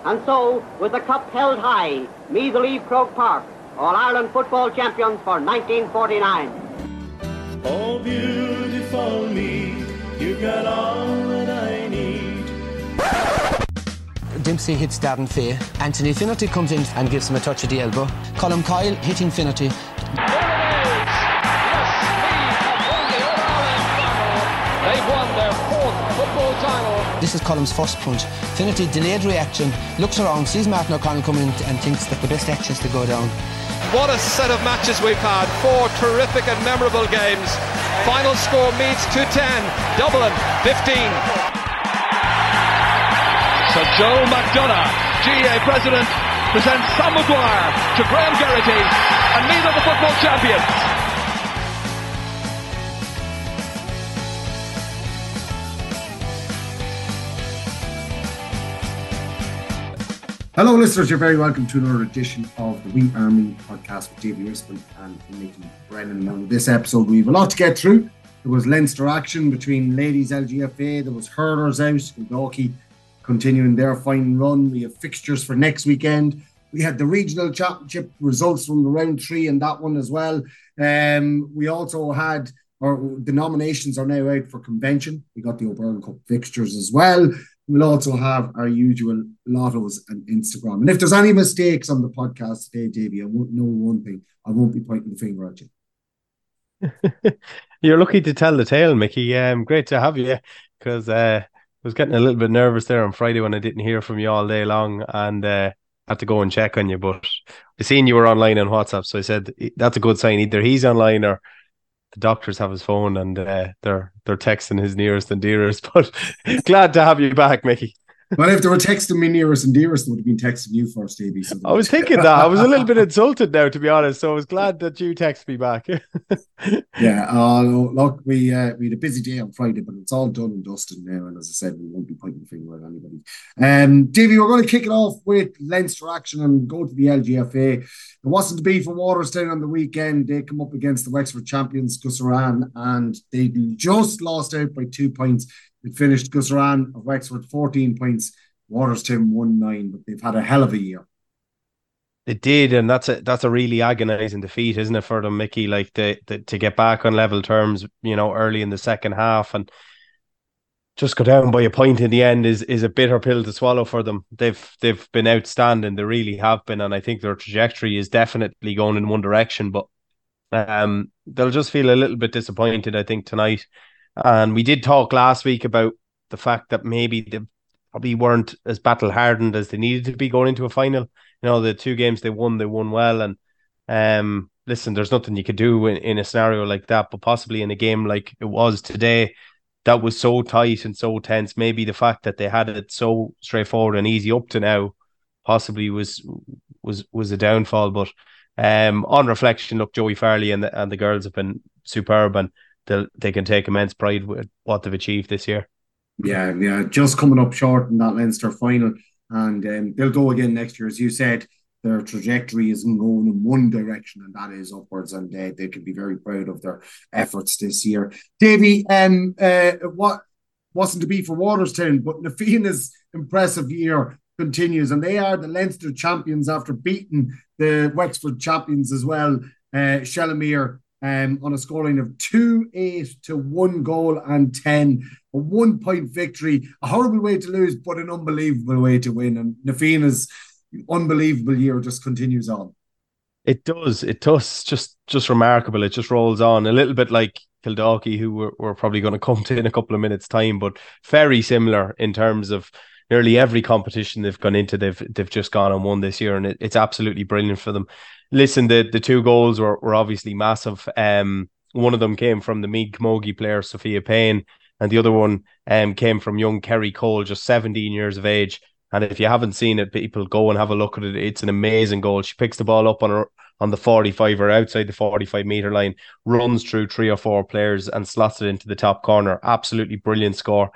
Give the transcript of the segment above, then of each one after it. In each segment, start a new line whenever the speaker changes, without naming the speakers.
And so, with the cup held high, me the leave Croke Park, All-Ireland football champions for 1949.
Oh, beautiful me, you've got all that I need.
Dempsey hits Darren Fay. Anthony Finnerty comes in and gives him a touch of the elbow. Colm Coyle hitting Finnerty.
They've won their fourth football title.
This is Colm's first punch. Finnerty delayed reaction, looks around, sees Martin O'Connell coming in and thinks that the best action is to go down.
What a set of matches we've had. 4 terrific and memorable games. Final score Meads 2-10, Dublin 15.
So Joe McDonough, GA President, presents Sam Maguire to Graham Geraghty and Meath are the football champions.
Hello listeners, you're very welcome to another edition of the We Army podcast with Davy Rispin and Mickey Brennan. Now in this episode we have a lot to get through. There was Leinster action between ladies LGFA, there was hurlers out, Kildalkey continuing their fine run. We have fixtures for next weekend. We had the regional championship results from the round 3 and that one as well. We also had, the nominations are now out for convention. We got the O'Byrne Cup fixtures as well. We'll also have our usual lottos and Instagram. And if there's any mistakes on the podcast today, Davey, I won't know one thing. I won't be pointing the finger at you.
You're lucky to tell the tale, Mickey. Great to have you, because I was getting a little bit nervous there on Friday when I didn't hear from you all day long and had to go and check on you. But I seen you were online on WhatsApp, so I said, that's a good sign. Either he's online or the doctors have his phone and they're texting his nearest and dearest. But glad to have you back, Mickey.
Well, if they were texting me nearest and dearest, they would have been texting you first, Davey. So
I was thinking that. I was a little bit insulted now, to be honest. So I was glad that you texted me back.
Yeah, look, we had a busy day on Friday, but it's all done and dusted now. And as I said, we won't be pointing the finger at anybody. Davey, we're going to kick it off with Leinster action and go to the LGFA. It wasn't to be for Waterstown on the weekend. They come up against the Wexford champions, Gussaran, and they just lost out by 2 points. It finished Gussaran of Wexford 14 points, Waterstown 1-9, but they've had a hell of a year.
It did, and that's a really agonising defeat, isn't it, for them, Mickey? Like to get back on level terms, early in the second half and just go down by a point in the end is a bitter pill to swallow for them. They've been outstanding, they really have been, and I think their trajectory is definitely going in one direction, but they'll just feel a little bit disappointed, I think, tonight. And we did talk last week about the fact that maybe they probably weren't as battle hardened as they needed to be going into a final. The 2 games they won well. And listen, there's nothing you could do in a scenario like that, but possibly in a game like it was today, that was so tight and so tense. Maybe the fact that they had it so straightforward and easy up to now possibly was a downfall. But on reflection, look, Joey Farley and the girls have been superb, and they can take immense pride with what they've achieved this year.
Yeah, just coming up short in that Leinster final, and they'll go again next year. As you said, their trajectory isn't going in one direction, and that is upwards, and they can be very proud of their efforts this year. Davey, what wasn't to be for Waterstown, but Na Fianna's impressive year continues, and they are the Leinster champions after beating the Wexford champions as well, Shellamere, on a scoreline of 2-8 to 1 goal and 10. A 1 point victory. A horrible way to lose, but an unbelievable way to win. And Na Fianna's unbelievable year just continues on.
It does. Just remarkable. It just rolls on. A little bit like Kildalkey, who we're probably going to come to in a couple of minutes' time, but very similar in terms of nearly every competition they've gone into, they've just gone and won this year, and it's absolutely brilliant for them. Listen, the 2 goals were obviously massive. One of them came from the Meath Camogie player, Sophia Payne, and the other one came from young Kerry Cole, just 17 years of age. And if you haven't seen it, people go and have a look at it. It's an amazing goal. She picks the ball up on the 45 or outside the 45-metre line, runs through 3 or 4 players and slots it into the top corner. Absolutely brilliant score.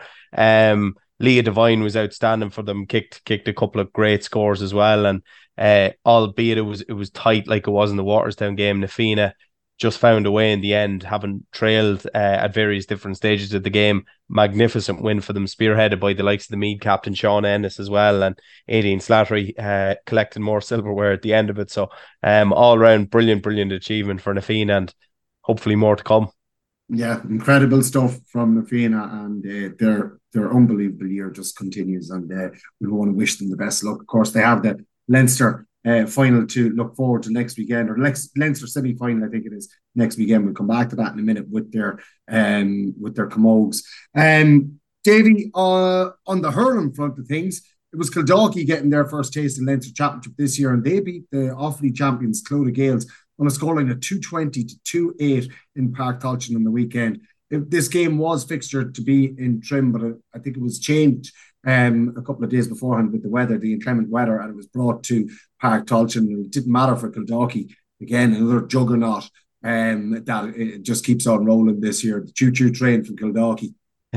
Leah Devine was outstanding for them, kicked a couple of great scores as well, and albeit it was tight like it was in the Waterstown game, Na Fianna just found a way in the end, having trailed at various different stages of the game. Magnificent win for them, spearheaded by the likes of the Meath captain Sean Ennis as well, and Aideen Slattery collecting more silverware at the end of it. So all round brilliant achievement for Na Fianna, and hopefully more to come.
Yeah, incredible stuff from Na Fianna, and their unbelievable year just continues, and we want to wish them the best luck. Of course, they have the Leinster final to look forward to next weekend, or Leinster semi-final, I think it is next weekend. We'll come back to that in a minute with their camogues. Davy, on the hurling front of things, it was Kildalkey getting their first taste in Leinster Championship this year, and they beat the Offaly champions Clodagh Gaels on a scoreline of 220 to 2-8 in Park Tolchin on the weekend. This game was fixtured to be in Trim, but I think it was changed a couple of days beforehand with the weather, the inclement weather, and it was brought to Park Tolchin. It didn't matter for Kildalkey. Again, another juggernaut that it just keeps on rolling this year. The choo-choo train from Kildalkey.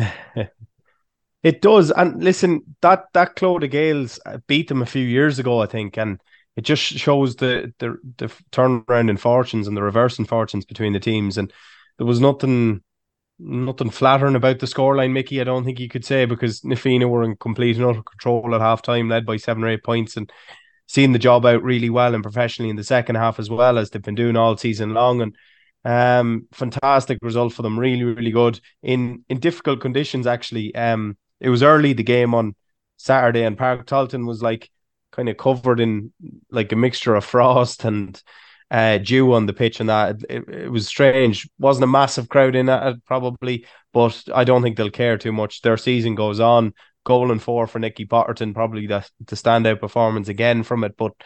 It does. And listen, that Clodagh Gaels beat them a few years ago, I think, and it just shows the turnaround in fortunes and the reverse in fortunes between the teams. And there was nothing flattering about the scoreline, Mickey, I don't think you could say, because Na Fianna were in complete and utter control at half-time, led by 7 or 8 points, and seeing the job out really well and professionally in the second half, as well as they've been doing all season long. And fantastic result for them, really good in difficult conditions. Actually, it was early, the game on Saturday, and Park Tolchin was like kind of covered in like a mixture of frost and dew on the pitch, and that it was strange. Wasn't a massive crowd in it probably, but I don't think they'll care too much. Their season goes on. Goal and 4 for Nicky Potterton, probably the standout performance again from it. But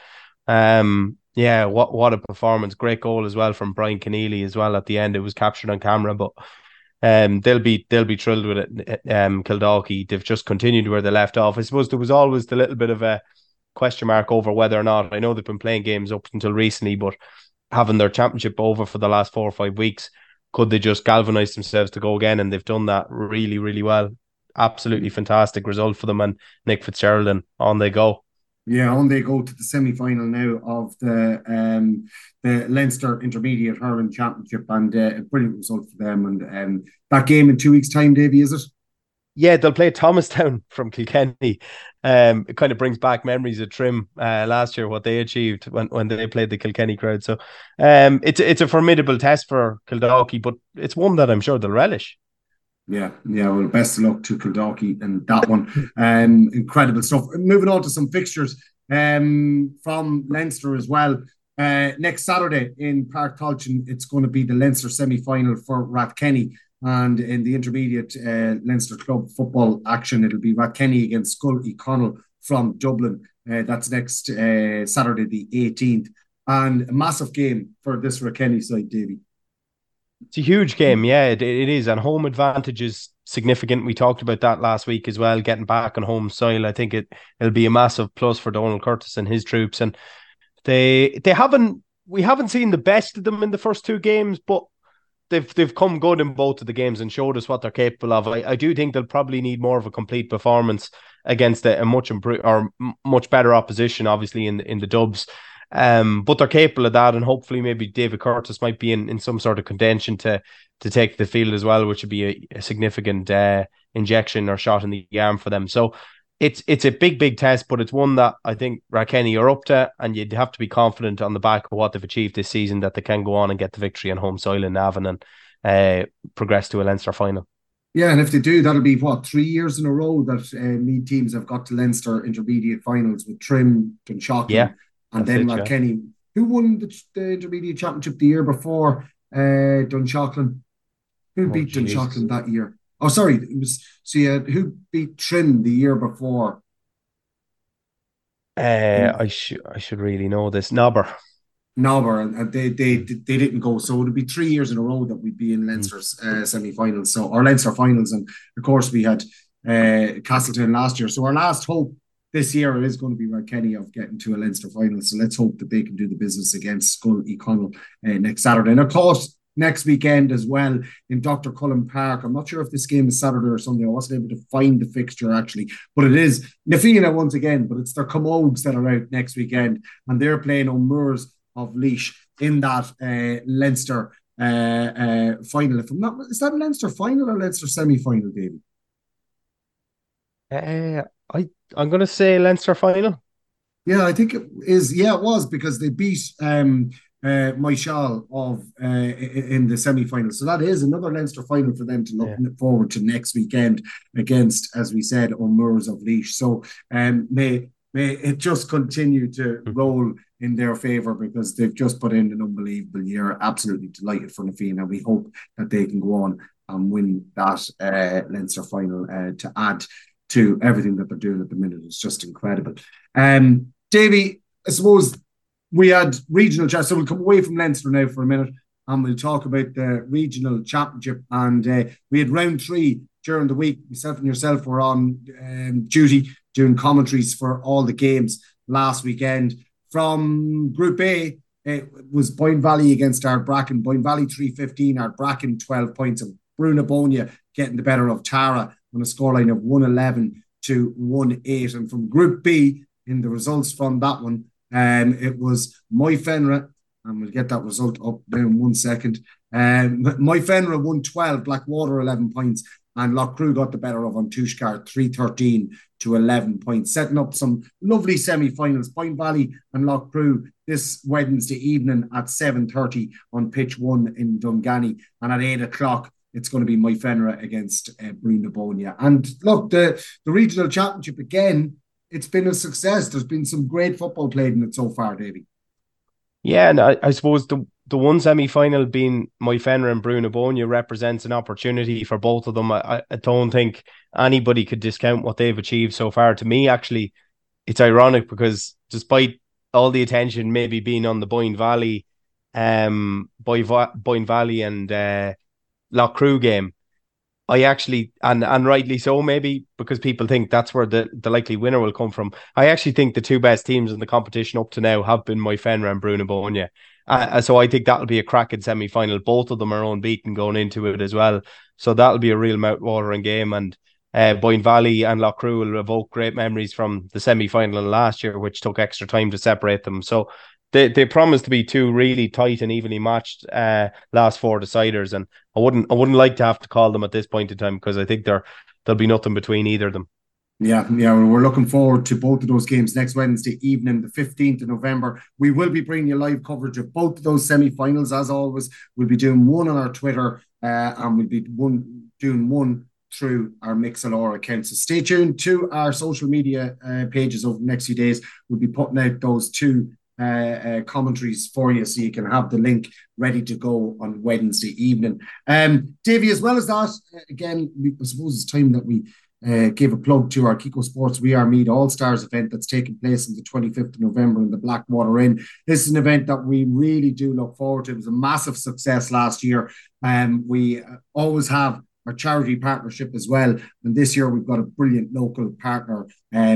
yeah, what a performance! Great goal as well from Brian Keneally as well at the end. It was captured on camera, but they'll be thrilled with it. Kildalkey, they've just continued where they left off. I suppose there was always the little bit of a question mark over whether or not, I know they've been playing games up until recently, but having their championship over for the last 4 or 5 weeks, could they just galvanise themselves to go again? And they've done that really well. Absolutely fantastic result for them, and Nick Fitzgerald, and on they go.
Yeah, on they go to the semi-final now of the Leinster Intermediate Hurling Championship, and a brilliant result for them. And that game in 2 weeks' time, Davy, is it?
Yeah, they'll play Thomastown from Kilkenny. It kind of brings back memories of Trim last year, what they achieved when they played the Kilkenny crowd. So it's a formidable test for Kildalkey, but it's one that I'm sure they'll relish.
Yeah. Well, best of luck to Kildalkey and that one. Incredible stuff. Moving on to some fixtures from Leinster as well. Next Saturday in Park Tolchin, it's going to be the Leinster semi-final for Rathkenny. And in the intermediate Leinster club football action, it'll be Rathkenny against Scull Connell from Dublin. That's next Saturday, the 18th. And a massive game for this Rathkenny side, Davy.
It's a huge game, yeah, it is. And home advantage is significant. We talked about that last week as well, getting back on home soil. I think it'll be a massive plus for Donald Curtis and his troops. And we haven't seen the best of them in the first 2 games, but they've come good in both of the games and showed us what they're capable of. I do think they'll probably need more of a complete performance against a much better opposition, obviously in the Dubs. But they're capable of that, and hopefully maybe David Curtis might be in some sort of contention to take the field as well, which would be a significant injection or shot in the arm for them. So it's a big test, but it's one that I think Rathkenny are up to, and you'd have to be confident on the back of what they've achieved this season that they can go on and get the victory on home soil in Navan and progress to a Leinster final.
Yeah, and if they do, that'll be 3 years in a row that Meath teams have got to Leinster intermediate finals, with Trim, Dunshaughlin, and then Rathkenny. Yeah. Who won the intermediate championship the year before Dunshaughlin? Who beat Dunshaughlin that year? Oh, sorry, it was. So who beat Trim the year before?
I should really know this. Nobber,
and they didn't go. So it'll be 3 years in a row that we'd be in Leinster's semi-finals, or Leinster finals, and of course we had Castleton last year. So our last hope this year is going to be Rathkenny of getting to a Leinster final. So let's hope that they can do the business against Scull Connell next Saturday. And of course, next weekend as well in Dr. Cullen Park. I'm not sure if this game is Saturday or Sunday. I wasn't able to find the fixture actually, but it is Na Fianna once again, but it's their camogues that are out next weekend, and they're playing O'Moores of Laois in that Leinster final. If I'm not, is that Leinster final or Leinster semi-final, David?
I'm going to say Leinster final.
Yeah, I think it is. Yeah, it was because they beat Moishal in the semi-final. So that is another Leinster final for them to look forward to next weekend against, as we said, O'Moores of Laois. So may it just continue to roll in their favour because they've just put in an unbelievable year. Absolutely delighted for Na Fianna. We hope that they can go on and win that Leinster final to add to everything that they're doing at the minute. It's just incredible. Davy, I suppose we had regional chat, so we'll come away from Leinster now for a minute and we'll talk about the regional championship. And we had round 3 during the week. Myself and yourself were on duty doing commentaries for all the games last weekend. From Group A, it was Boyne Valley against Ardbrackan. Boyne Valley 3-15, Ardbrackan 12 points, and Brunabonia getting the better of Tara on a scoreline of 111 to 1-8. And from Group B, in the results from that one, it was Moyfenra, and we'll get that result up now in 1 second. Moyfenra won 12, Blackwater 11 points, and Loughcrew got the better of Tushkar 3-13 to 11 points, setting up some lovely semi-finals. Boyne Valley and Loughcrew this Wednesday evening at 7:30 on pitch 1 in Dunganny, and at 8 o'clock it's going to be Moyfenra against Brunabonia. And look, the regional championship again, it's been a success. There's been some great football played in it so far, Davy.
Yeah, and I suppose the one semi-final being Moyfenra and Brunabonia represents an opportunity for both of them. I don't think anybody could discount what they've achieved so far. To me, actually, it's ironic because despite all the attention maybe being on the Boyne Valley and Loughcrew game, I actually, and rightly so, maybe because people think that's where the likely winner will come from. I actually think the two best teams in the competition up to now have been Moyfenra and Brunabonia. So I think that'll be a cracking semi-final. Both of them are unbeaten going into it as well. So that'll be a real mouth-watering game. And Boyne Valley and Loughcrew will evoke great memories from the semi-final last year, which took extra time to separate them. So they promise to be two really tight and evenly matched last 4 deciders, and I wouldn't like to have to call them at this point in time because I think there'll be nothing between either of them.
Yeah, we're looking forward to both of those games next Wednesday evening, the 15th of November. We will be bringing you live coverage of both of those semi-finals. As always, we'll be doing one on our Twitter and we'll be doing one through our Mixlr account. So stay tuned to our social media pages over the next few days. We'll be putting out those two commentaries for you so you can have the link ready to go on Wednesday evening. Davy, as well as that, again, I suppose it's time that we give a plug to our Kiko Sports We Are Mead All-Stars event that's taking place on the 25th of November in the Blackwater Inn. This is an event that we really do look forward to. It was a massive success last year. We always have our charity partnership as well, and this year we've got a brilliant local partner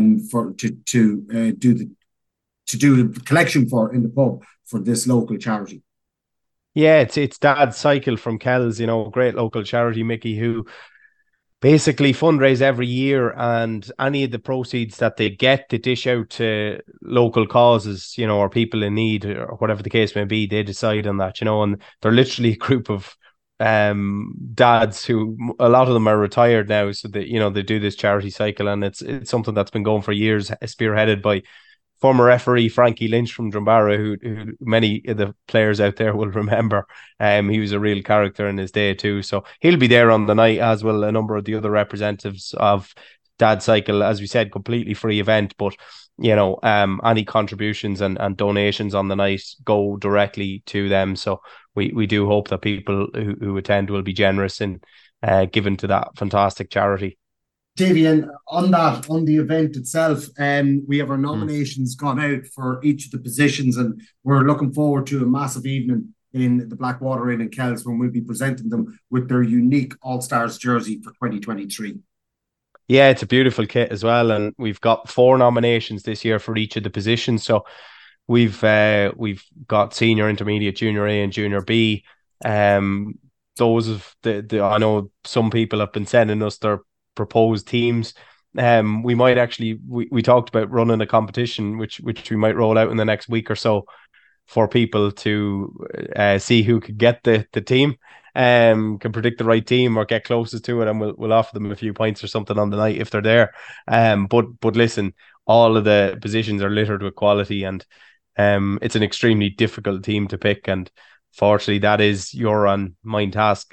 to do the collection for in the pub for this local charity.
Yeah, it's Dad's Cycle from Kells, a great local charity, Mickey, who basically fundraise every year, and any of the proceeds that they get, they dish out to local causes, or people in need, or whatever the case may be. They decide on that, and they're literally a group of dads who, a lot of them are retired now, so that they do this charity cycle, and it's something that's been going for years, spearheaded by former referee Frankie Lynch from Drumbarra, who many of the players out there will remember. He was a real character in his day too. So he'll be there on the night, as will a number of the other representatives of Dad Cycle. As we said, completely free event, but any contributions and donations on the night go directly to them. So we do hope that people who attend will be generous in giving to that fantastic charity.
Davy, and on the event itself, we have our nominations gone out for each of the positions, and we're looking forward to a massive evening in the Blackwater Inn in Kells when we'll be presenting them with their unique All-Stars jersey for 2023.
Yeah, it's a beautiful kit as well, and we've got 4 nominations this year for each of the positions. So we've got senior, intermediate, junior A, and junior B. Those of I know some people have been sending us their proposed teams. We might actually we talked about running a competition which we might roll out in the next week or so for people to see who could get the team, can predict the right team or get closest to it, and we'll offer them a few points or something on the night if they're there. But listen, all of the positions are littered with quality, and it's an extremely difficult team to pick, and fortunately that is yours and mine task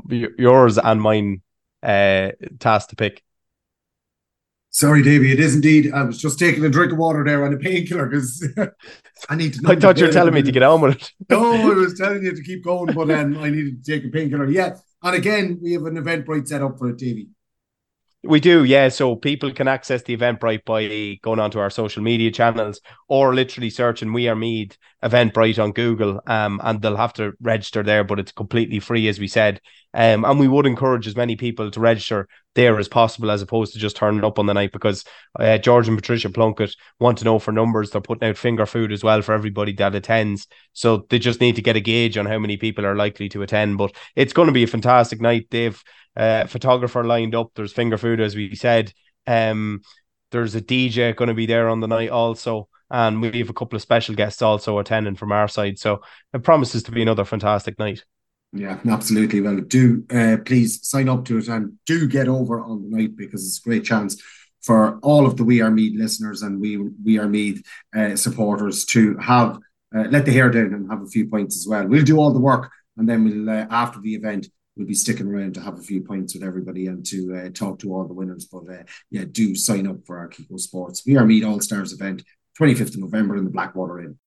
to pick.
Sorry, Davey, it is indeed. I was just taking a drink of water there on a painkiller because I need to know.
I thought you were telling me to get on with it.
No, I was telling you to keep going, but I needed to take a painkiller. Yeah, and again, we have an Eventbrite set up for it, Davey.
We do, yeah. So people can access the Eventbrite by going onto our social media channels or literally searching We Are Meath Eventbrite on Google, and they'll have to register there, but it's completely free, as we said. And we would encourage as many people to register there as possible, as opposed to just turning up on the night, because George and Patricia Plunkett want to know for numbers. They're putting out finger food as well for everybody that attends. So they just need to get a gauge on how many people are likely to attend. But it's going to be a fantastic night. They've photographer lined up. There's finger food, as we said. There's a DJ going to be there on the night also. And we have a couple of special guests also attending from our side. So it promises to be another fantastic night.
Yeah, absolutely. Well, do please sign up to it and do get over on the night, because it's a great chance for all of the We Are Meath listeners and We Are Meath supporters to have let the hair down and have a few points as well. We'll do all the work, and then we'll after the event we'll be sticking around to have a few points with everybody and to talk to all the winners. But yeah, do sign up for our Kiko Sports We Are Meath All Stars event, 25th of November in the Blackwater Inn.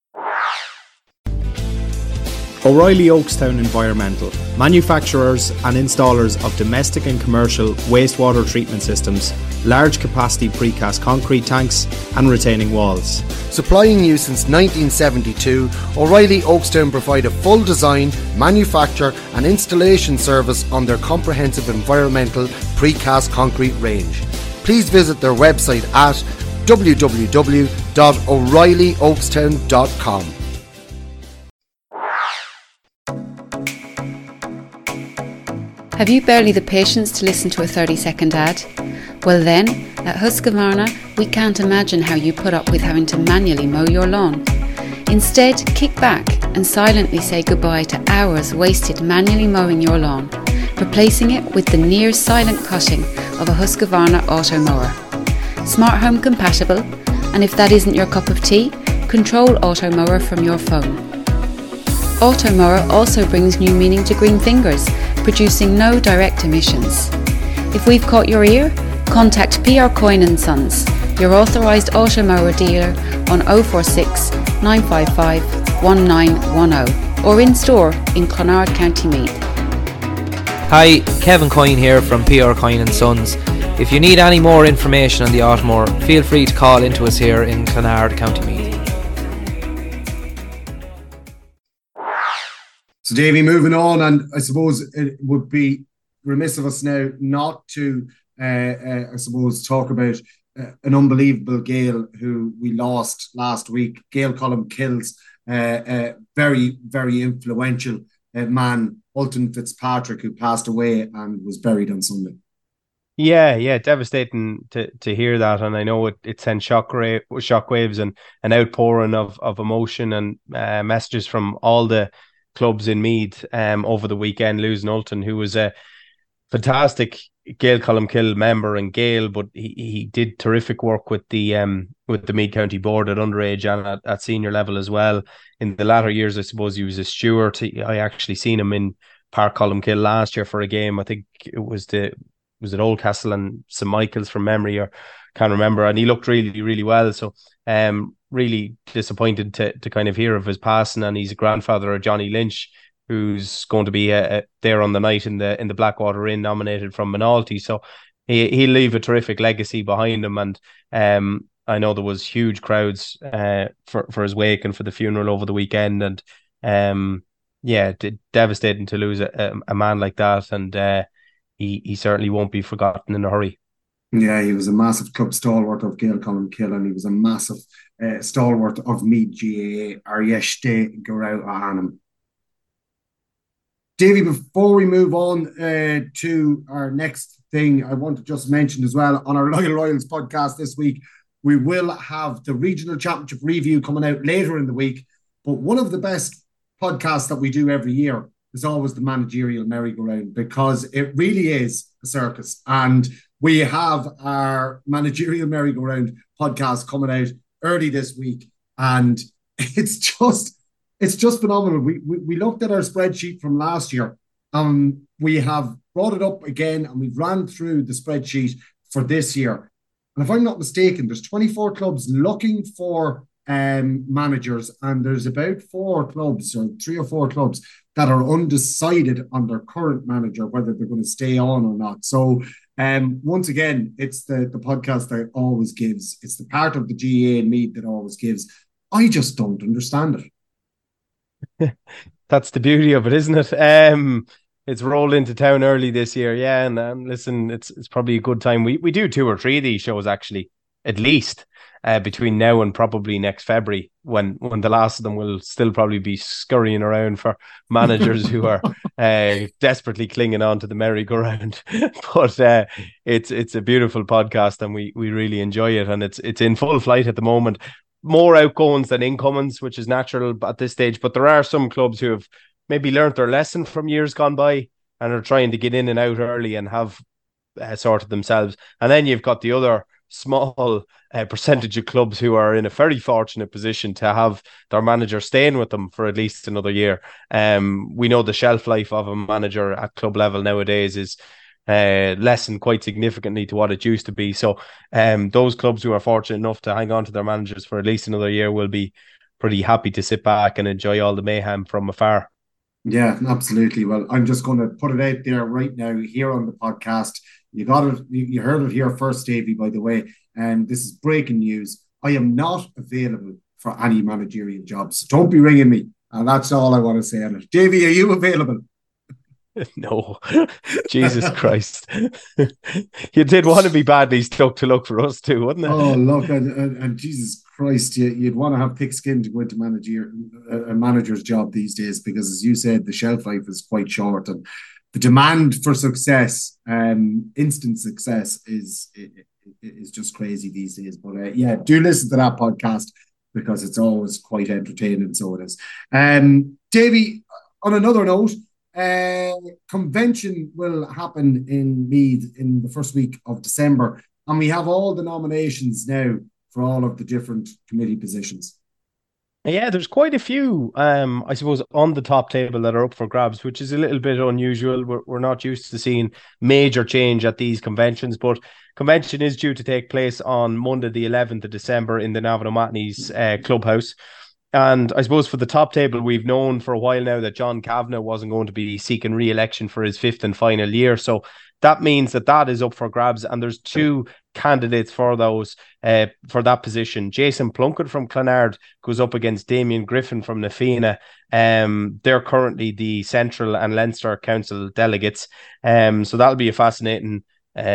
O'Reilly Oakstown Environmental, manufacturers and installers of domestic and commercial wastewater treatment systems, large capacity precast concrete tanks and retaining walls.
Supplying you since 1972, O'Reilly Oakstown provide a full design, manufacture and installation service on their comprehensive environmental precast concrete range. Please visit their website at www.o'reillyoakstown.com.
Have you barely the patience to listen to a 30-second ad? Well then, at Husqvarna, we can't imagine how you put up with having to manually mow your lawn. Instead, kick back and silently say goodbye to hours wasted manually mowing your lawn, replacing it with the near silent cutting of a Husqvarna auto mower. Smart home compatible, and if that isn't your cup of tea, control auto mower from your phone. Auto mower also brings new meaning to green fingers, producing no direct emissions. If we've caught your ear, contact PR Coyne & Sons, your authorised auto mower dealer on 046 955 1910 or in store in Clonard, County Meath.
Hi, Kevin Coyne here from PR Coyne & Sons. If you need any more information on the Automower, feel free to call into us here in Clonard, County Meath.
So, Davey, moving on, and I suppose it would be remiss of us now not to, I suppose, talk about an unbelievable Gael who we lost last week. Gael Colmcille's very, very influential man, Ultan Fitzpatrick, who passed away and was buried on Sunday.
Yeah, devastating to hear that, and I know it sent shockwaves and an outpouring of emotion and messages from all the clubs in Meath over the weekend, losing Ultan, who was a fantastic Gael Colmcille member and Gael, but he did terrific work with the Meath County Board at underage and at senior level as well. In the latter years, I suppose he was a steward. I actually seen him in Park Colmcille last year for a game. I think it was at Oldcastle and St Michael's from memory, or can't remember, and he looked really, really well. So really disappointed to kind of hear of his passing, and he's a grandfather of Johnny Lynch, who's going to be there on the night in the Blackwater Inn, nominated from Minalty. So he'll leave a terrific legacy behind him, and I know there was huge crowds for his wake and for the funeral over the weekend, and devastating to lose a man like that, and he certainly won't be forgotten in a hurry.
Yeah, he was a massive club stalwart of Gael Colmcille, and he was a massive stalwart of Meath GAA, Aryesh Garau Ahanam. Davey, before we move on to our next thing, I want to just mention as well, on our Loyal Royals podcast this week, we will have the Regional Championship review coming out later in the week. But one of the best podcasts that we do every year is always the managerial merry-go-round, because it really is a circus. And we have our managerial merry-go-round podcast coming out early this week, and it's just phenomenal. We looked at our spreadsheet from last year. We have brought it up again, and we've ran through the spreadsheet for this year. And if I'm not mistaken, there's 24 clubs looking for managers, and there's about 4 clubs, or 3 or 4 clubs, that are undecided on their current manager, whether they're going to stay on or not. So once again, it's the podcast that always gives. It's the part of the GAA and Meath that always gives. I just don't understand
it. That's the beauty of it, isn't it? It's rolled into town early this year, yeah. And listen, it's probably a good time. We do 2 or 3 of these shows, actually, at least, between now and probably next February, when the last of them will still probably be scurrying around for managers who are desperately clinging on to the merry-go-round. But it's a beautiful podcast, and we really enjoy it, and it's in full flight at the moment. More outgoings than incomings, which is natural at this stage. But there are some clubs who have maybe learnt their lesson from years gone by and are trying to get in and out early and have sorted themselves. And then you've got the other small percentage of clubs who are in a very fortunate position to have their manager staying with them for at least another year. We know the shelf life of a manager at club level nowadays is lessened quite significantly to what it used to be. So those clubs who are fortunate enough to hang on to their managers for at least another year will be pretty happy to sit back and enjoy all the mayhem from afar.
Yeah, absolutely. Well, I'm just going to put it out there right now here on the podcast. You got it. You heard it here first, Davey, by the way. And this is breaking news. I am not available for any managerial jobs. So don't be ringing me. And that's all I want to say on it. Davey, are you available?
No. Jesus Christ. You did want to be badly stuck to look for us too, wouldn't it?
Oh, look, and Jesus Christ, you'd want to have thick skin to go into a manager's job these days, because, as you said, the shelf life is quite short, and the demand for success, instant success, is just crazy these days. But yeah, do listen to that podcast, because it's always quite entertaining. So it is. Davey, on another note, convention will happen in Meath in the first week of December, and we have all the nominations now for all of the different committee positions.
Yeah, there's quite a few, I suppose, on the top table that are up for grabs, which is a little bit unusual. We're not used to seeing major change at these conventions, but convention is due to take place on Monday, the 11th of December in the Navan O'Mahony's clubhouse. And I suppose for the top table, we've known for a while now that John Kavanagh wasn't going to be seeking re-election for his 5th and final year. So that means that is up for grabs. And there's 2 candidates for those, for that position. Jason Plunkett from Clonard goes up against Damien Griffin from Na Fianna. They're currently the Central and Leinster Council delegates. So that'll be a fascinating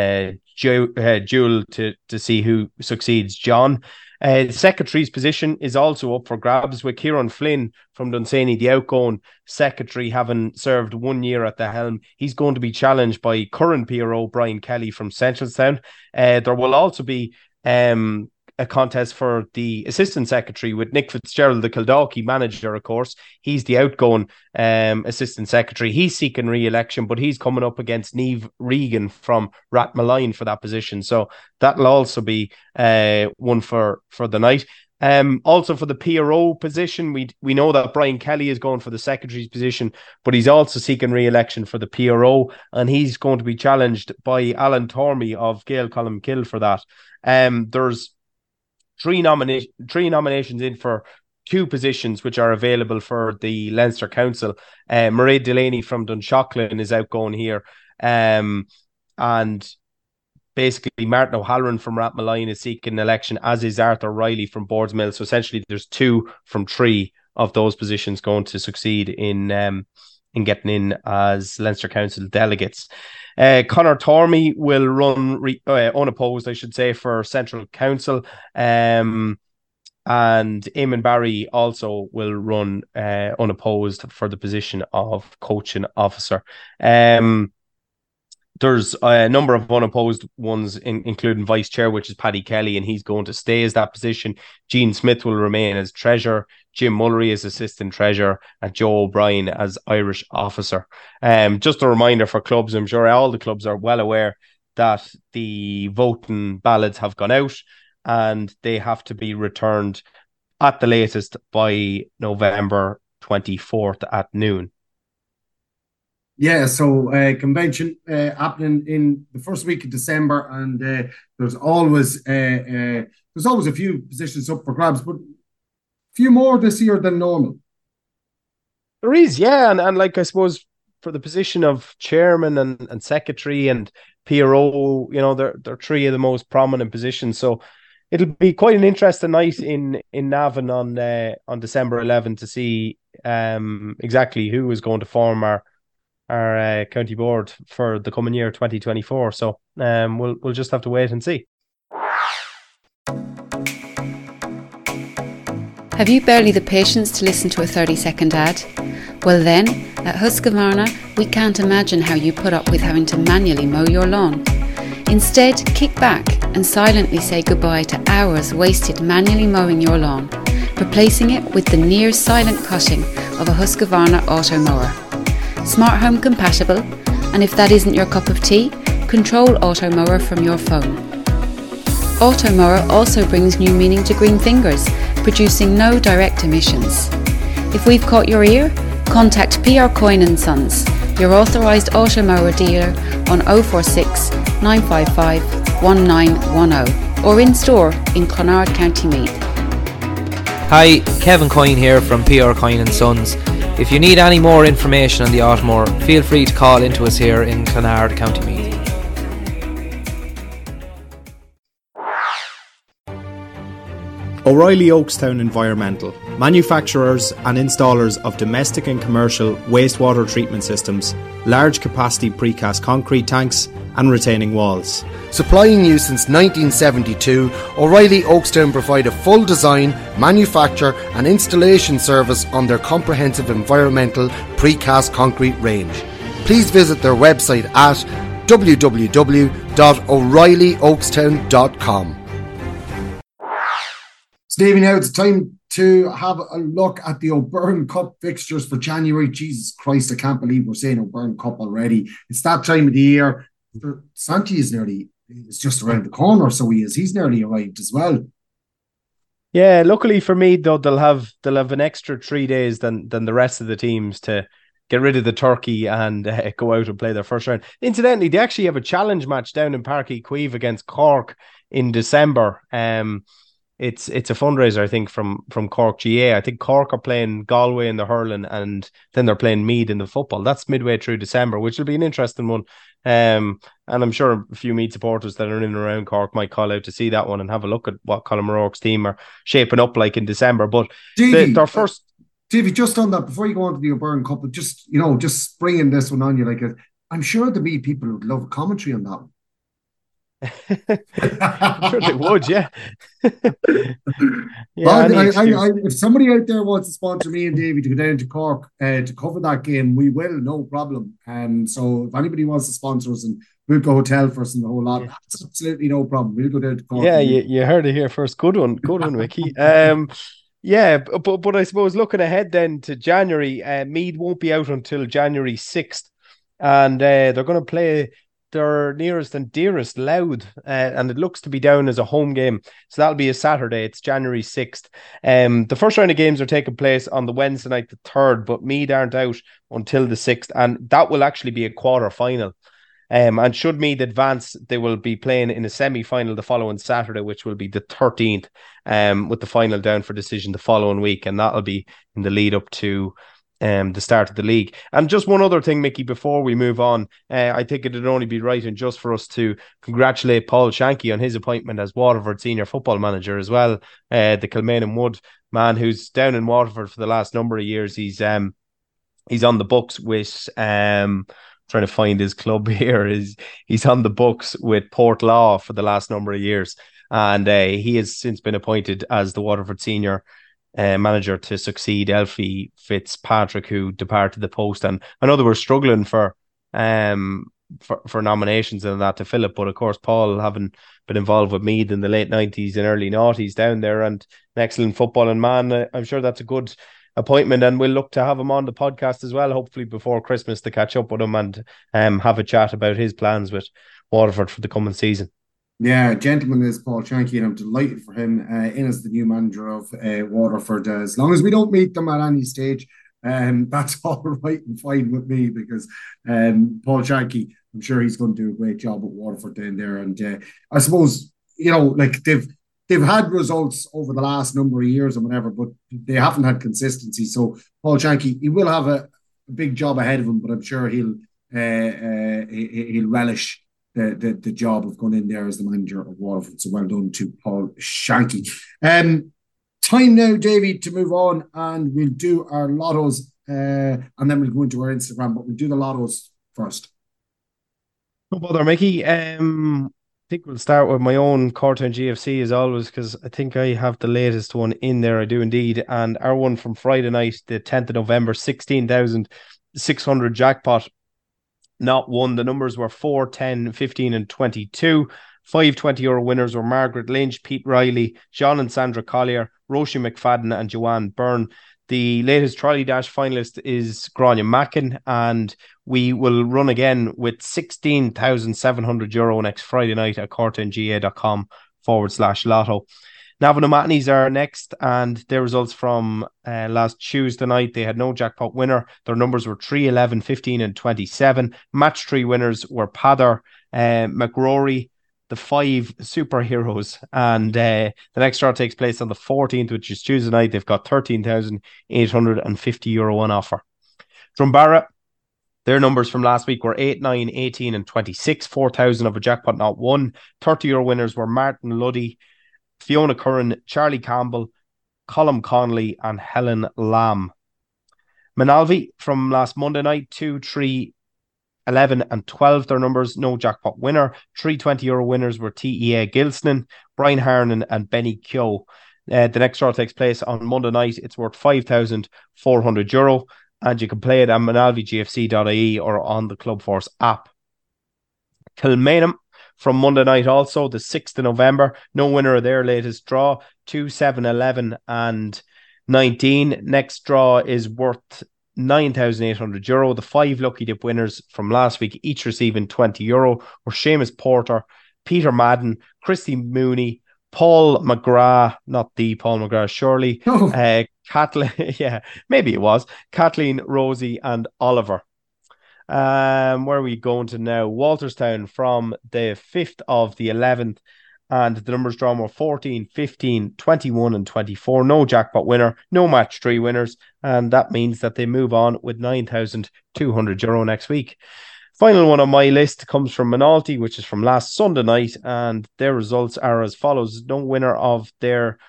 duel to see who succeeds John. The secretary's position is also up for grabs, with Kieran Flynn from Dunsany, the outgoing secretary, having served 1 year at the helm. He's going to be challenged by current PRO Brian Kelly from Centralstown. There will also be a contest for the assistant secretary with Nick Fitzgerald, the Kildalkey manager, of course. He's the outgoing assistant secretary. He's seeking re-election, but he's coming up against Niamh Regan from Rathmalline for that position. So that'll also be one for the night. Also for the PRO position, we know that Brian Kelly is going for the secretary's position, but he's also seeking re-election for the PRO, and he's going to be challenged by Alan Tormey of Gael Colmcille for that. There's three nominations in for 2 positions which are available for the Leinster Council. Mairead Delaney from Dunshaughlin is outgoing here. And basically Martin O'Halloran from Rathmalline is seeking election, as is Arthur Riley from Boardsmill. So essentially there's 2 from 3 of those positions going to succeed in getting in as Leinster Council delegates. Conor Tormey will run unopposed, I should say, for Central Council. And Eamon Barry also will run unopposed for the position of coaching officer. there's a number of unopposed ones, including vice chair, which is Paddy Kelly, and he's going to stay as that position. Gene Smith will remain as treasurer, Jim Mullery as assistant treasurer, and Joe O'Brien as Irish officer. Just a reminder for clubs, I'm sure all the clubs are well aware that the voting ballots have gone out and they have to be returned at the latest by November 24th at noon.
Yeah, so convention happening in the first week of December, and there's always a few positions up for grabs, but a few more this year than normal.
There is, yeah, and like I suppose for the position of chairman and secretary and PRO, you know, they're three of the most prominent positions. So it'll be quite an interesting night in Navan on December 11th to see exactly who is going to form our county board for the coming year 2024. So we'll just have to wait and see.
Have you barely the patience to listen to a 30-second ad? Well then, at Husqvarna, we can't imagine how you put up with having to manually mow your lawn. Instead, kick back and silently say goodbye to hours wasted manually mowing your lawn, replacing it with the near silent cutting of a Husqvarna auto mower. Smart home compatible, and if that isn't your cup of tea, control auto mower from your phone. Auto mower also brings new meaning to green fingers, producing no direct emissions. If we've caught your ear, contact PR Coyne & Sons, your authorised auto mower dealer on 046 955 1910 or in store in Clonard, County Meath.
Hi, Kevin Coyne here from PR Coyne & Sons. If you need any more information on the Automower, feel free to call into us here in Clonard, County Meath.
O'Reilly Oakstown Environmental, manufacturers and installers of domestic and commercial wastewater treatment systems, large capacity precast concrete tanks and retaining walls.
Supplying you since 1972, O'Reilly Oakstown provide a full design, manufacture and installation service on their comprehensive environmental precast concrete range. Please visit their website at www.o'reillyoakstown.com. Stevie, now it's time to have a look at the O'Byrne Cup fixtures for January. Jesus Christ, I can't believe we're saying O'Byrne Cup already. It's that time of the year. Santi is just around the corner, so he's nearly arrived as well.
Yeah, luckily for me though, they'll have an extra 3 days than the rest of the teams to get rid of the turkey and go out and play their first round. Incidentally, they actually have a challenge match down in Páirc Uí Chaoimh against Cork in December. It's a fundraiser, I think, from Cork GA. I think Cork are playing Galway in the hurling, and then they're playing Meath in the football. That's midway through December, which will be an interesting one. And I'm sure a few Meath supporters that are in and around Cork might call out to see that one and have a look at what Colin O'Rourke's team are shaping up like in December. But their first...
Davey, just on that, before you go on to the O'Byrne Cup, just springing this one on you, like I'm sure there'd be people who'd love a commentary on that one.
I'm sure they would, yeah.
If somebody out there wants to sponsor me and Davey to go down to Cork to cover that game, we will, no problem. So if anybody wants to sponsor us and we'll go hotel for us and the whole lot, that's absolutely no problem. We'll go down to Cork.
Yeah, you heard it here first. Good one, Mickey. Yeah, but I suppose looking ahead then to January, Meath won't be out until January 6th, and they're going to play their nearest and dearest Louth, and it looks to be down as a home game, so that'll be a Saturday. It's January 6th. The first round of games are taking place on the Wednesday night, the 3rd, but Meath aren't out until the 6th, and that will actually be a quarter final. And should Meath advance, they will be playing in a semi-final the following Saturday, which will be the 13th, with the final down for decision the following week, and that'll be in the lead up to the start of the league. And just one other thing, Mickey, before we move on, I think it'd only be right and just for us to congratulate Paul Shanky on his appointment as Waterford senior football manager as well. The Kilmainham Wood man who's down in Waterford for the last number of years. He's on the books with trying to find his club here. He's on the books with Portlaw for the last number of years, and he has since been appointed as the Waterford senior manager to succeed Elfie Fitzpatrick, who departed the post. And I know they were struggling for for nominations and that to fill it. But of course, Paul, having been involved with Meath in the late 90s and early 90s down there, and an excellent footballing man, I'm sure that's a good appointment, and we'll look to have him on the podcast as well, hopefully before Christmas, to catch up with him and have a chat about his plans with Waterford for the coming season.
Yeah, gentleman is Paul Shanky, and I'm delighted for him in as the new manager of Waterford. As long as we don't meet them at any stage, that's all right and fine with me, because Paul Shanky, I'm sure he's going to do a great job at Waterford down there. And I suppose, like they've had results over the last number of years or whatever, but they haven't had consistency. So Paul Shanky, he will have a big job ahead of him, but I'm sure he'll relish the job of going in there as the manager of Waterford. So well done to Paul Shanky. Time now, Davy, to move on, and we'll do our lottos, and then we'll go into our Instagram, but we'll do the lottos first.
No bother, Mickey. I think we'll start with my own Cortown GFC as always, because I think I have the latest one in there. I do indeed. And our one from Friday night, the 10th of November, 16,600 jackpot. Not won. The numbers were 4, 10, 15 and 22. 5 €20 winners were Margaret Lynch, Pete Riley, John and Sandra Collier, Roisin McFadden and Joanne Byrne. The latest Trolley Dash finalist is Grania Mackin, and we will run again with €16,700 next Friday night at cortownga.com/lotto. Navan O'Mahony's are next, and their results from last Tuesday night, they had no jackpot winner. Their numbers were 3, 11, 15 and 27. Match 3 winners were Pather, McRory, the 5 superheroes, and the next draw takes place on the 14th, which is Tuesday night. They've got €13,850 on offer. Drumbarra, their numbers from last week were 8, 9, 18 and 26. 4,000 of a jackpot not won. €30 winners were Martin Luddy, Fiona Curran, Charlie Campbell, Colm Connolly and Helen Lamb. Manalvi from last Monday night, 2, 3, 11 and 12, their numbers, no jackpot winner. 3 €20 winners were TEA Gilsnan, Brian Harnan and Benny Kyo. The next draw takes place on Monday night. It's worth €5,400, and you can play it at manalvigfc.ie or on the Club Force app. Kilmainham from Monday night also, the 6th of November. No winner of their latest draw. 2, 7, 11 and 19. Next draw is worth €9,800. The 5 lucky dip winners from last week, each receiving €20, were Seamus Porter, Peter Madden, Christy Mooney, Paul McGrath, not the Paul McGrath, surely. Kathleen, yeah, maybe it was. Kathleen, Rosie, and Oliver. Where are we going to now? Walterstown from the 5th of the 11th. And the numbers drawn were 14, 15, 21 and 24. No jackpot winner, no match 3 winners. And that means that they move on with €9,200 next week. Final one on my list comes from Minalty, which is from last Sunday night. And their results are as follows. No winner of their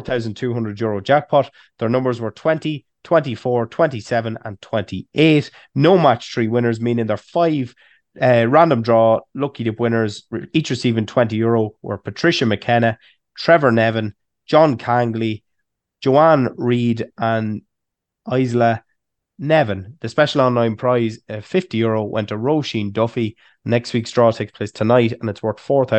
€4,200 jackpot. Their numbers were 20, 24, 27 and 28. No match 3 winners, meaning they're 5 random draw lucky dip winners, each receiving €20, were Patricia McKenna, Trevor Nevin, John Kangley, Joanne Reid and Isla Nevin. The special online prize, €50, went to Roisin Duffy. Next week's draw takes place tonight, and it's worth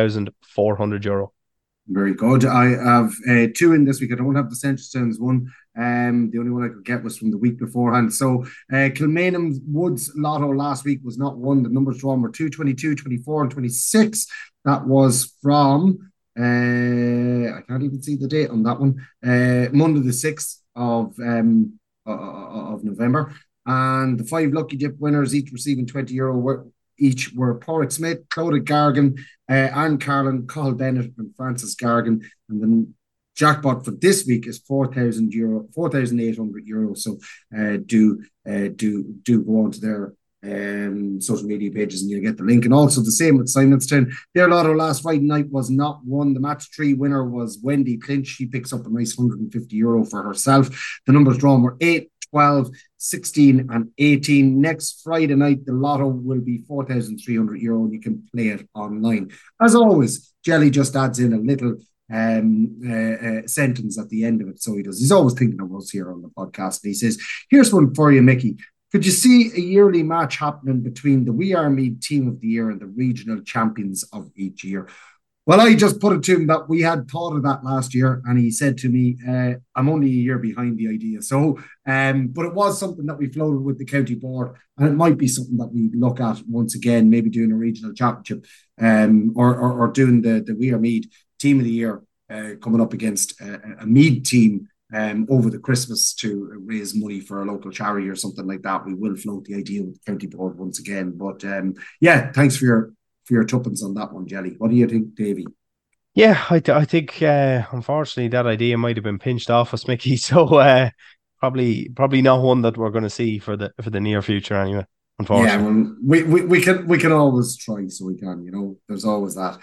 €4,400.
Very good. I have 2 in this week. I don't have the Central Towns one. The only one I could get was from the week beforehand. So Kilmainham Woods Lotto last week was not won. The numbers drawn were 2, 22, 24 and 26. That was from, I can't even see the date on that one, Monday the 6th of November. And the 5 lucky dip winners, each receiving €20, each were Porrick Smith, Clodagh Gargan, Anne Carlin, Cathal Bennett and Francis Gargan. And then jackpot for this week is €4,000, €4,800. So do go on to their social media pages and you'll get the link. And also the same with Simonstown. Their lotto last Friday night was not won. The match 3 winner was Wendy Clinch. She picks up a nice €150 for herself. The numbers drawn were 8, 12, 16 and 18. Next Friday night, the lotto will be €4,300 and you can play it online. As always, Jelly just adds in a little sentence at the end of it. So he does. He's always thinking of us here on the podcast. And he says, here's one for you, Mickey. Could you see a yearly match happening between the We Are Meath Team of the Year and the regional champions of each year? Well, I just put it to him that we had thought of that last year, and he said to me, I'm only a year behind the idea. So, but it was something that we floated with the county board, and it might be something that we look at once again, maybe doing a regional championship, or doing the We Are Meath Team of the Year, coming up against a Meath team over the Christmas to raise money for a local charity or something like that. We will float the idea with the county board once again. But yeah, thanks for your tuppence on that one, Jelly. What do you think, Davey?
Yeah, I think unfortunately that idea might have been pinched off us, Mickey. So probably not one that we're going to see for the near future anyway. Unfortunately,
yeah, well, we can always try, so we can. You know, there's always that.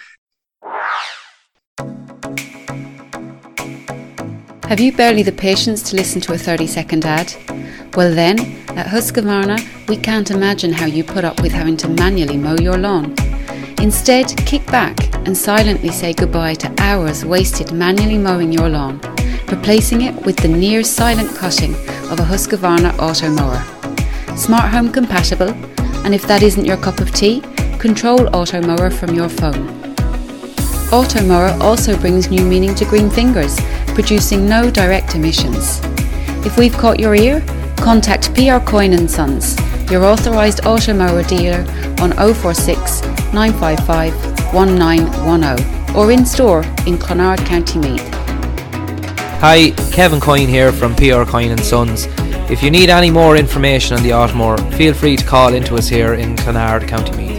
Have you barely the patience to listen to a 30-second ad? Well then, at Husqvarna, we can't imagine how you put up with having to manually mow your lawn. Instead, kick back and silently say goodbye to hours wasted manually mowing your lawn, replacing it with the near silent cutting of a Husqvarna auto mower. Smart home compatible, and if that isn't your cup of tea, control auto mower from your phone. Auto mower also brings new meaning to green fingers, producing no direct emissions. If we've caught your ear, contact PR Coyne & Sons, your authorised auto mower dealer on 046 955 1910 or in store in Clonard, County Meath.
Hi, Kevin Coyne here from PR Coyne & Sons. If you need any more information on the Automower, feel free to call into us here in Clonard, County Meath.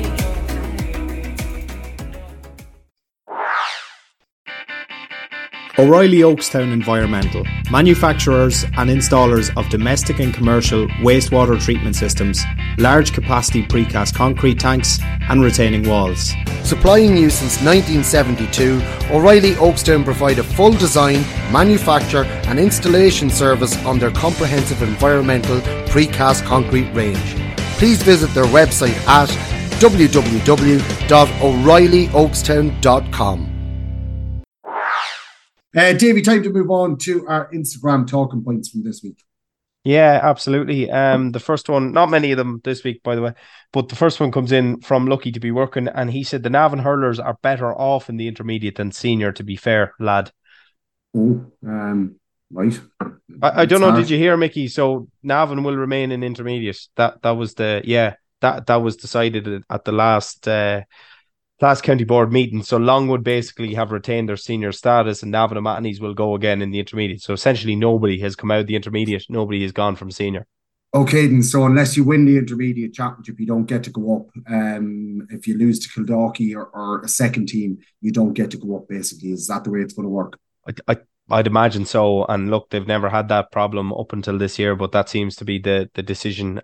O'Reilly Oakstown Environmental, manufacturers and installers of domestic and commercial wastewater treatment systems, large capacity precast concrete tanks and retaining walls.
Supplying you since 1972, O'Reilly Oakstown provide a full design, manufacture and installation service on their comprehensive environmental precast concrete range. Please visit their website at www.o'reillyoakstown.com. Davey, time to move on to our Instagram talking points from this week.
Yeah, absolutely. The first one, not many of them this week, by the way, but the first one comes in from Lucky to be working, and he said the Navan hurlers are better off in the intermediate than senior, to be fair, lad.
Oh, right.
I don't know, did you hear, Mickey? So Navan will remain in intermediate. That was that was decided at the last county board meeting. So Longwood basically have retained their senior status, and Navan O'Mahony's will go again in the intermediate. So essentially nobody has come out of the intermediate, nobody has gone from senior.
Okay, then, so unless you win the intermediate championship, you don't get to go up. If you lose to Kildalkey or a second team, you don't get to go up, basically. Is that the way it's going to work?
I'd imagine so. And look, they've never had that problem up until this year, but that seems to be the decision.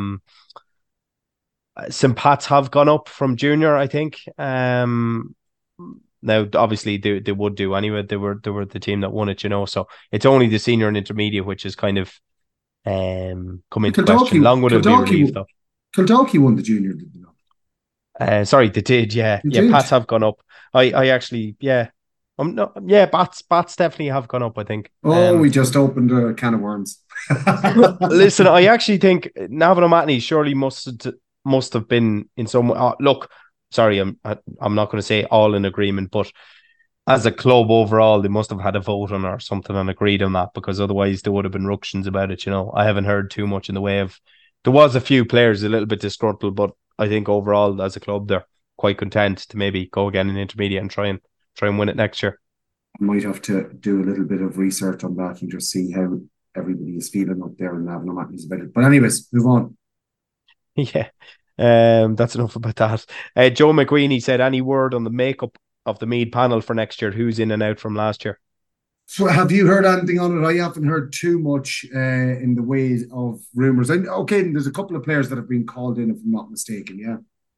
St. Pat's have gone up from junior, I think. Now, obviously, they would do anyway. They were the team that won it, you know. So it's only the senior and intermediate which is kind of come into question. Longwood will be relieved, though.
Kildalkey won the junior, did they not?
Sorry, they did. Yeah, Pats have gone up. I actually, yeah. Bats definitely have gone up, I think.
We just opened a can of worms.
Listen, I actually think Navan O'Mahony surely must have been in some look, sorry, I'm not going to say all in agreement, but as a club overall, they must have had a vote on or something and agreed on that, because otherwise there would have been ructions about it, you know. I haven't heard too much in the way of, there was a few players a little bit disgruntled, but I think overall as a club they're quite content to maybe go again in intermediate and try and win it next year.
I might have to do a little bit of research on that and just see how everybody is feeling up there in Navan O'Mahony's about it. But anyways, move on.
Yeah, that's enough about that. Joe McQueenie said, any word on the makeup of the Meath panel for next year? Who's in and out from last year?
So have you heard anything on it? I haven't heard too much in the way of rumours. And okay, there's a couple of players that have been called in, if I'm not mistaken, yeah.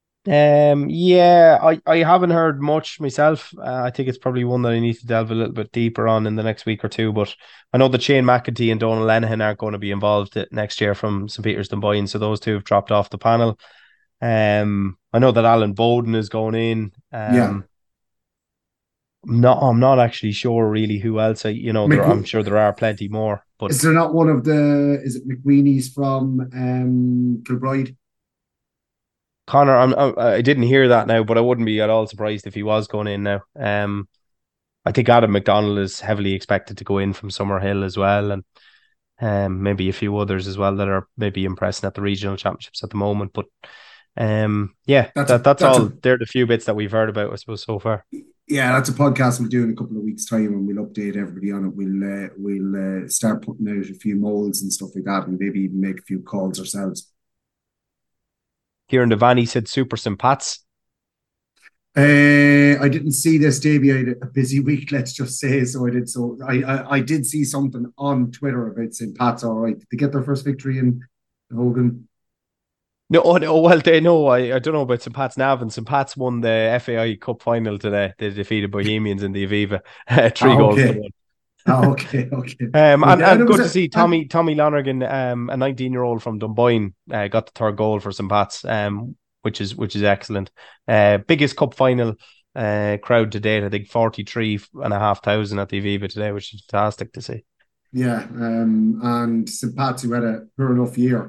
I haven't heard much myself. I think it's probably one that I need to delve a little bit deeper on in the next week or two, but I know that Shane McEntee and Donal Lenihan aren't going to be involved next year from St. Peter's Dunboyne, so those two have dropped off the panel. I know that Alan Bowden is going in. I'm not actually sure really who else. I'm sure there are plenty more. But
is there not one of is it McWeeney's from Kilbride?
Connor, I didn't hear that now, but I wouldn't be at all surprised if he was going in now. I think Adam McDonald is heavily expected to go in from Summerhill as well, and maybe a few others as well that are maybe impressing at the regional championships at the moment. But that's all. They're the few bits that we've heard about, I suppose, so far.
Yeah, that's a podcast we'll do in a couple of weeks' time, and we'll update everybody on it. We'll start putting out a few molds and stuff like that, and maybe even make a few calls ourselves.
Kieran Devaney said Super St. Pat's.
I didn't see this, Davey. I had a busy week, let's just say. So I did. So I did see something on Twitter about St. Pat's. All right, did they get their first victory in Hogan?
No, well, they know. I don't know about St. Pat's Navan. St. Pat's won the FAI Cup final today. They defeated Bohemians in the Aviva, 3 goals to 1.
Oh, okay.
And good to see Tommy Lonergan, a 19-year-old from Dunboyne, got the 3rd goal for St. Pat's, which is excellent. Biggest cup final crowd to date, I think 43,500 at the Aviva today, which is fantastic to see.
Yeah, and St. Pat's, who had a poor enough year,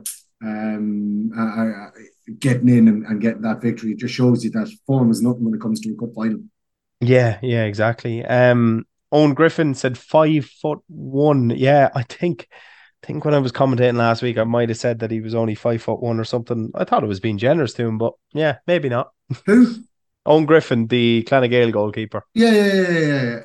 getting in and getting that victory, it just shows you that form is nothing when it comes to a cup final.
Yeah, exactly. Owen Griffin said 5'1". Yeah, I think when I was commentating last week, I might have said that he was only 5'1" or something. I thought it was being generous to him, but yeah, maybe not.
Who?
Owen Griffin, the Clanagale goalkeeper.
Yeah.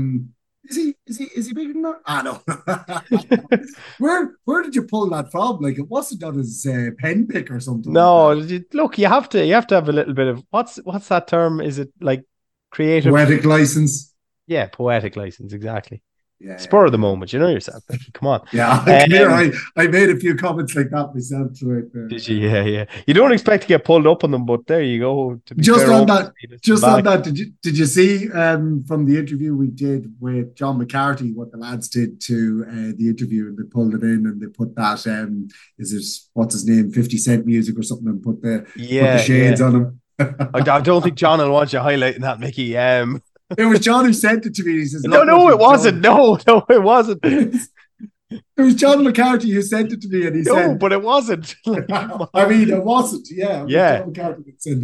Is he bigger than that? No. Where did you pull that from? Like, it wasn't on his pen pick or something.
No, look, you have to have a little bit of what's that term? Is it like creative?
Poetic license.
Yeah, poetic license, exactly. Yeah, spur of the moment, you know yourself. Come on.
Yeah, I made a few comments like that myself.
Did you? Yeah. You don't expect to get pulled up on them, but there you go.
On that, did you see from the interview we did with John McCarthy what the lads did to the interview, and they pulled it in and they put that what's his name, 50 Cent music or something, and put the shades on him.
I don't think John will want you highlighting that, Mickey.
It was John who sent it to me. He says,
No, it wasn't. No, it wasn't.
It was John McCarthy who sent it to me, and he said,
"No, but it wasn't."
I mean, it wasn't. Yeah. John McCarthy would send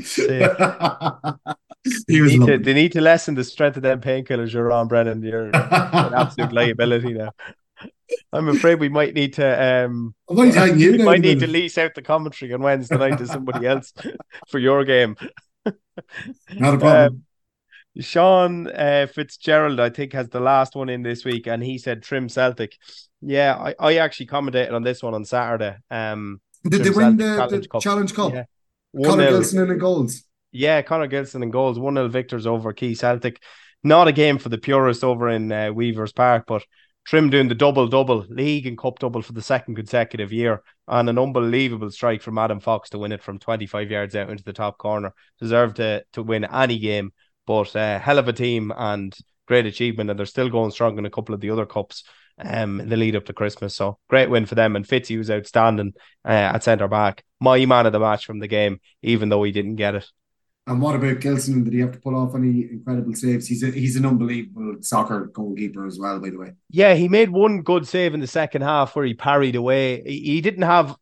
that to me.
They need to lessen the strength of them painkillers you're on, Brennan. You're an absolute liability now. I'm afraid we might need to.
Might
need to lease out the commentary on Wednesday night to somebody else for your game.
Not a problem.
Sean Fitzgerald, I think, has the last one in this week, and he said Trim Celtic. Yeah, I actually commentated on this one on Saturday.
Did they win the Challenge Cup? Yeah. Conor Gilson in goals.
Yeah, Conor Gilson in goals. 1-0 victors over Key Celtic. Not a game for the purists over in Weavers Park, but Trim doing the double, league and cup double for the 2nd consecutive year, and an unbelievable strike from Adam Fox to win it from 25 yards out into the top corner. Deserved to win any game. But hell of a team and great achievement, and they're still going strong in a couple of the other cups in the lead up to Christmas. So great win for them. And Fitzy was outstanding at centre back. My man of the match from the game, even though he didn't get it.
And what about Gilson? Did he have to pull off any incredible saves? He's an unbelievable soccer goalkeeper as well, by the way.
Yeah, he made one good save in the second half where he parried away. He didn't have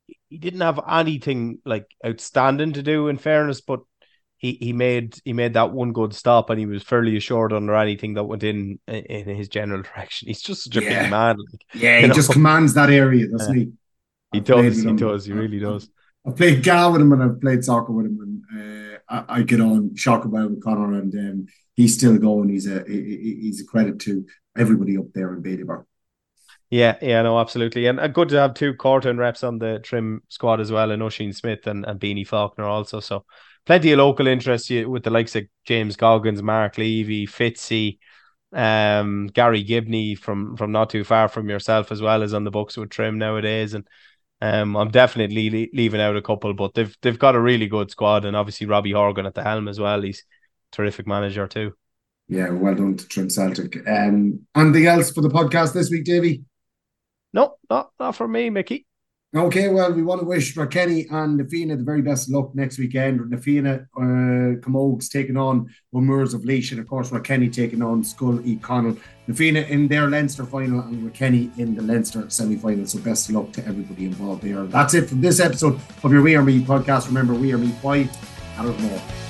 anything like outstanding to do, in fairness, but he made that one good stop, and he was fairly assured under anything that went in his general direction. He's just such a big man.
He just commands that area, doesn't he?
He does. He really does.
I've played Gal with him and I've played soccer with him, and I get on shock about with Conor, and he's still going. He's a credit to everybody up there in Baileymore.
Yeah, no, absolutely. And good to have 2 Cortown reps on the Trim squad as well, and Oisin Smith and Beanie Faulkner also. So plenty of local interest with the likes of James Goggins, Mark Levy, Fitzy, Gary Gibney from not too far from yourself as well, as on the books with Trim nowadays. And I'm definitely leaving out a couple, but they've got a really good squad, and obviously Robbie Horgan at the helm as well. He's a terrific manager too.
Yeah, well done to Trim Celtic. Anything else for the podcast this week, Davey?
No, not for me, Mickey.
Okay, well, we want to wish Rakenny and Na Fianna the very best of luck next weekend. Na Fianna Camogues taking on O'Moores of Laois, and of course Rakenny taking on Scull E. Connell. Na Fianna in their Leinster final and Rakenny in the Leinster semi-final. So best of luck to everybody involved there. That's it from this episode of your We Are Meath podcast. Remember, We Are Meath, why? Out of more.